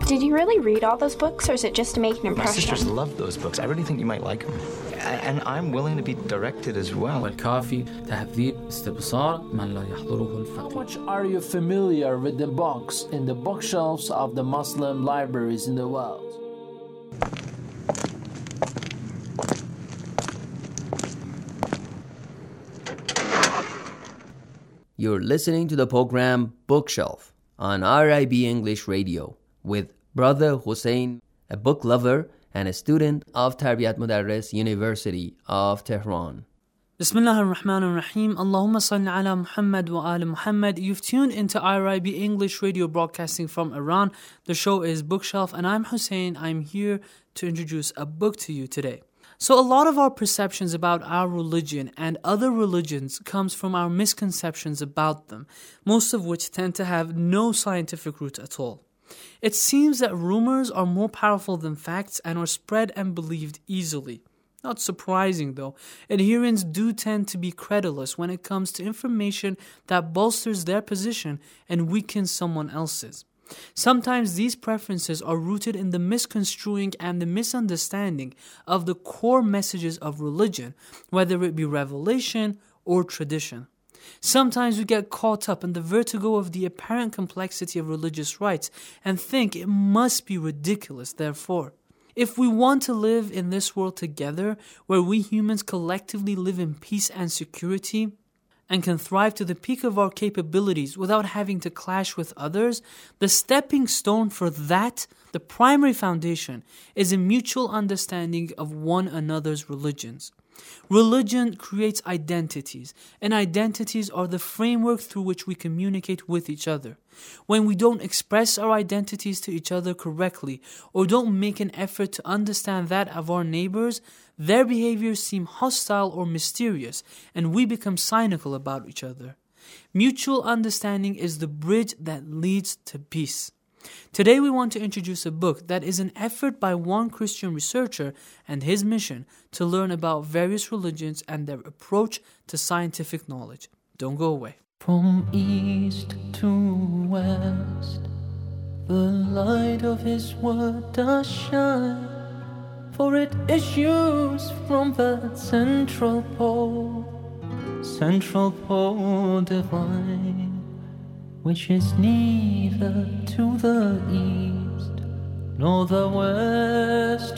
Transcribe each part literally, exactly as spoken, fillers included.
Did you really read all those books, or is it just to make an impression? My sisters love those books. I really think you might like them. And I'm willing to be directed as well. والكافي تهذيب استبصار من لا يحضره الفقيه. How much are you familiar with the books in the bookshelves of the Muslim libraries in the world? You're listening to the program Bookshelf on R I B English Radio with Brother Hussein, a book lover and a student of Tarbiyat Mudarris University of Tehran. Bismillah ar-Rahman ar-Rahim. Allahumma salli ala Muhammad wa ala Muhammad. You've tuned into R I B English Radio broadcasting from Iran. The show is Bookshelf and I'm Hussein. I'm here to introduce a book to you today. So a lot of our perceptions about our religion and other religions comes from our misconceptions about them, most of which tend to have no scientific root at all. It seems that rumors are more powerful than facts and are spread and believed easily. Not surprising though, adherents do tend to be credulous when it comes to information that bolsters their position and weakens someone else's. Sometimes these preferences are rooted in the misconstruing and the misunderstanding of the core messages of religion, whether it be revelation or tradition. Sometimes we get caught up in the vertigo of the apparent complexity of religious rites and think it must be ridiculous, therefore. If we want to live in this world together, where we humans collectively live in peace and security, and can thrive to the peak of our capabilities without having to clash with others, the stepping stone for that, the primary foundation, is a mutual understanding of one another's religions. Religion creates identities, and identities are the framework through which we communicate with each other. When we don't express our identities to each other correctly, or don't make an effort to understand that of our neighbors, their behaviors seem hostile or mysterious, and we become cynical about each other. Mutual understanding is the bridge that leads to peace. Today we want to introduce a book that is an effort by one Christian researcher and his mission to learn about various religions and their approach to scientific knowledge. Don't go away. From east to west, the light of his word does shine, for it issues from that central pole, central pole divine, which is neither to the east nor the west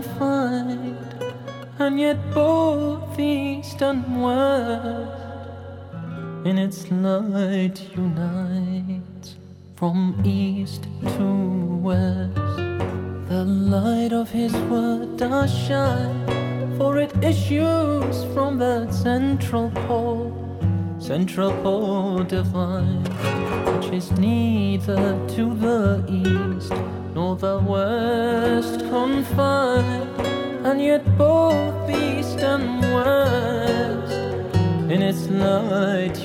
confined, and yet both east and west in its light unites. From east to west, the light of his word does shine, for it issues from that central pole, central pole divine, which is neither to the east nor the west confined, and yet both east and west in its light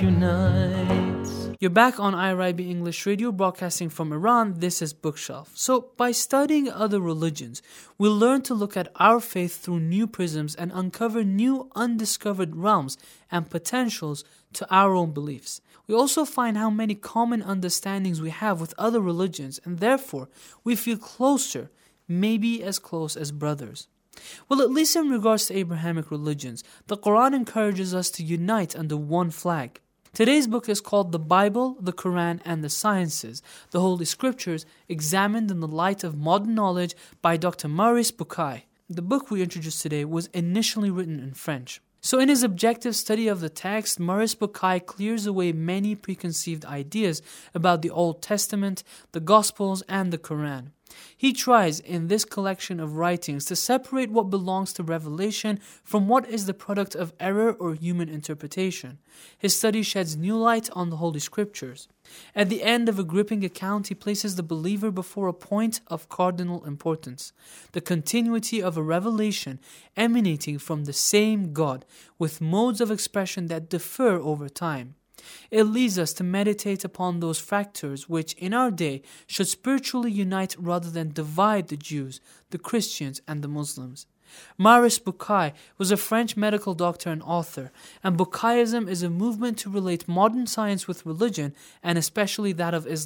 unites. You're back on I R I B English Radio, broadcasting from Iran. This is Bookshelf. So, by studying other religions, we'll learn to look at our faith through new prisms and uncover new undiscovered realms and potentials to our own beliefs. We also find how many common understandings we have with other religions, and therefore we feel closer, maybe as close as brothers. Well, at least in regards to Abrahamic religions, the Quran encourages us to unite under one flag. Today's book is called The Bible, the Quran, and the Sciences, the Holy Scriptures examined in the light of modern knowledge by Doctor Maurice Bucaille. The book we introduced today was initially written in French. So in his objective study of the text, Maurice Bucaille clears away many preconceived ideas about the Old Testament, the Gospels, and the Quran. He tries in this collection of writings to separate what belongs to revelation from what is the product of error or human interpretation. His study sheds new light on the Holy Scriptures. At the end of a gripping account, he places the believer before a point of cardinal importance: the continuity of a revelation emanating from the same God, with modes of expression that differ over time. It leads us to meditate upon those factors which, in our day, should spiritually unite rather than divide the Jews, the Christians, and the Muslims. Maurice Bucaille was a French medical doctor and author, and Bucaillism is a movement to relate modern science with religion, and especially that of Islam.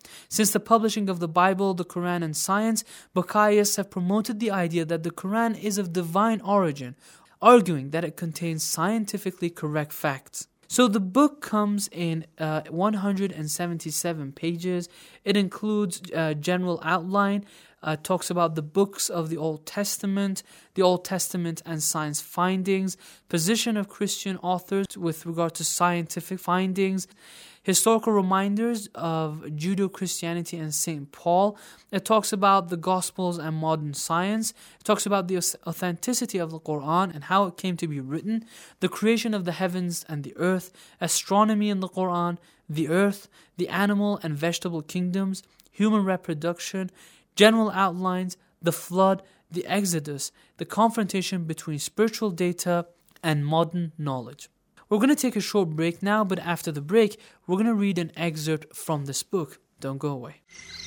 Since the publishing of the Bible, the Quran, and science, Bukharists have promoted the idea that the Quran is of divine origin, arguing that it contains scientifically correct facts. So the book comes in uh, one hundred seventy-seven pages. It includes a general outline, uh, talks about the books of the Old Testament, the Old Testament and science findings, position of Christian authors with regard to scientific findings, historical reminders of Judeo-Christianity and Saint Paul. It talks about the Gospels and modern science. It talks about the authenticity of the Quran and how it came to be written, the creation of the heavens and the earth, astronomy in the Quran, the earth, the animal and vegetable kingdoms, human reproduction, general outlines, the flood, the Exodus, the confrontation between spiritual data and modern knowledge. We're going to take a short break now, but after the break, we're going to read an excerpt from this book. Don't go away.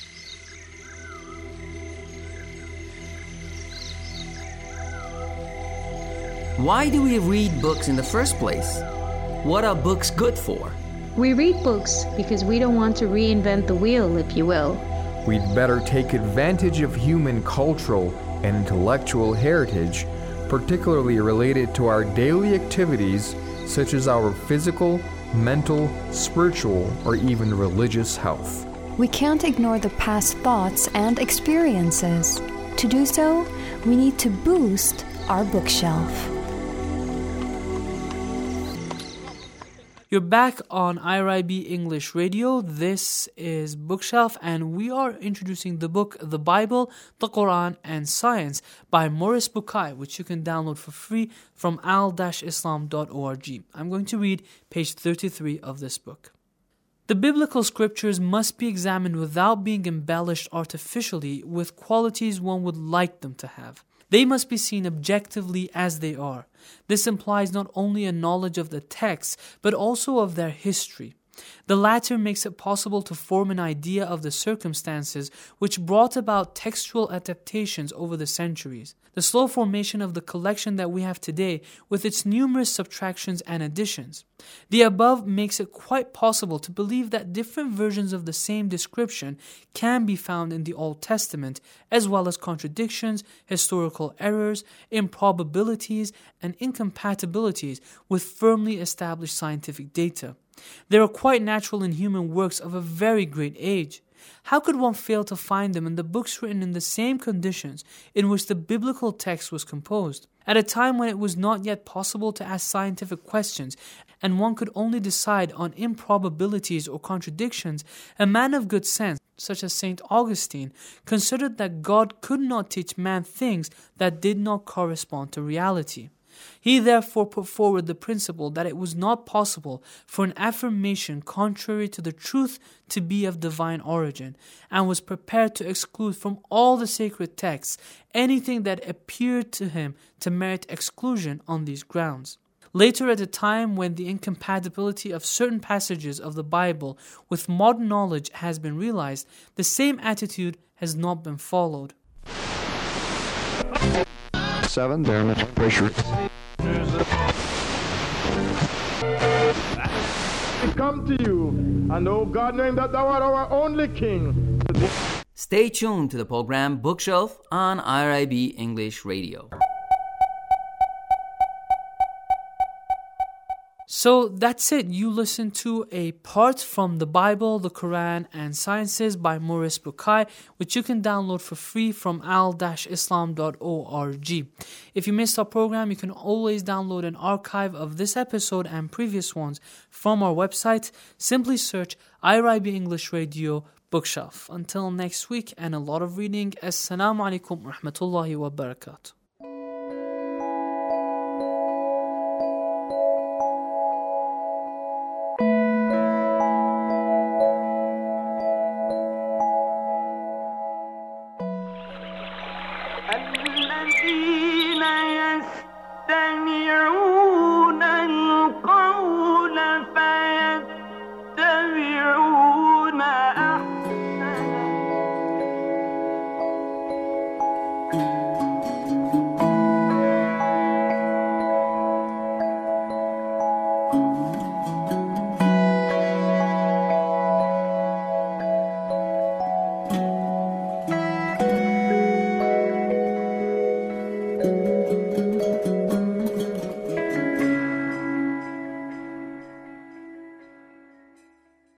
Why do we read books in the first place? What are books good for? We read books because we don't want to reinvent the wheel, if you will. We'd better take advantage of human cultural and intellectual heritage, particularly related to our daily activities, such as our physical, mental, spiritual, or even religious health. We can't ignore the past thoughts and experiences. To do so, we need to boost our bookshelf. You're back on I R I B English Radio. This is Bookshelf, and we are introducing the book The Bible, the Quran, and Science by Morris Bucay, which you can download for free from al dash islam dot org. I'm going to read page thirty-three of this book. The biblical scriptures must be examined without being embellished artificially with qualities one would like them to have. They must be seen objectively as they are. This implies not only a knowledge of the texts, but also of their history. The latter makes it possible to form an idea of the circumstances which brought about textual adaptations over the centuries. The slow formation of the collection that we have today, with its numerous subtractions and additions. The above makes it quite possible to believe that different versions of the same description can be found in the Old Testament, as well as contradictions, historical errors, improbabilities, and incompatibilities with firmly established scientific data. They are quite natural in human works of a very great age. How could one fail to find them in the books written in the same conditions in which the biblical text was composed? At a time when it was not yet possible to ask scientific questions and one could only decide on improbabilities or contradictions, a man of good sense, such as Saint Augustine, considered that God could not teach man things that did not correspond to reality. He therefore put forward the principle that it was not possible for an affirmation contrary to the truth to be of divine origin, and was prepared to exclude from all the sacred texts anything that appeared to him to merit exclusion on these grounds. Later, at a time when the incompatibility of certain passages of the Bible with modern knowledge has been realized, the same attitude has not been followed. Seven, there, much pressure. We come to you, and oh God, knowing that thou art our only King. Stay tuned to the program Bookshelf on I R I B English Radio. So that's it. You listened to a part from the Bible, the Quran, and Sciences by Morris Bucay, which you can download for free from al dash islam dot org. If you missed our program, you can always download an archive of this episode and previous ones from our website. Simply search I R I B English Radio Bookshelf. Until next week, and a lot of reading. Assalamu alaikum wa rahmatullahi wa barakatuh. you.